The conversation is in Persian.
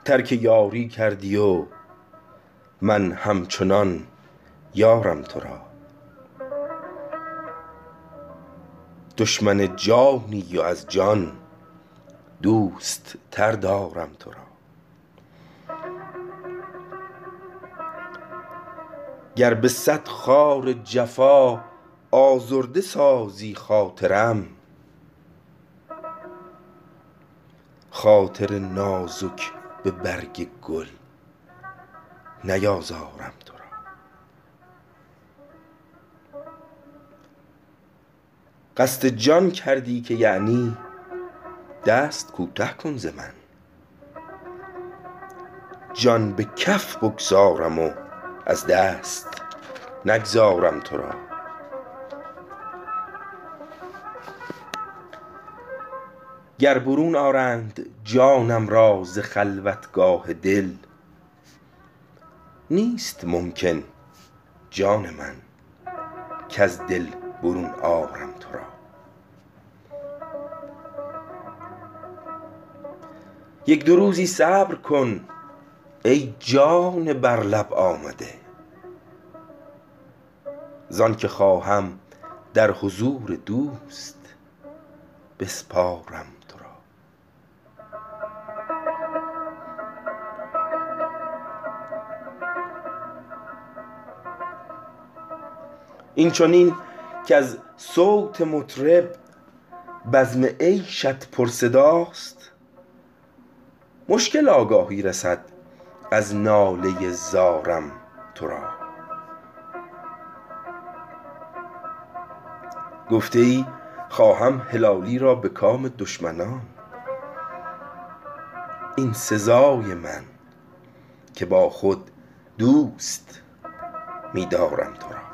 ترک یاری کردی و من همچنان یارم تو را. دشمن جانی و از جان دوست تر دارم تو را. گر به صد خار جفا آزرده سازی خاطرم، خاطر نازک به برگ گل نیازارم تو را. قصد جان کردی که یعنی دست کوته کن ز من، جان به کف بگذارم و از دست نگذارم تو را. گر برون آرند جانم را ز خلوتگاه دل، نیست ممکن جان من کز دل برون آرم تو را. یک دو روزی صبر کن ای جان بر لب آمده، زان که خواهم در حضور دوست بسپارم تو را. این چنین کز صوت مطرب بزم عیشت پر صداست، مشکل آگاهی رسد از ناله زارم تو را. گفته ای خواهم هلالی را به کام دشمنان، این سزای من که با خود دوست می دارم تو را.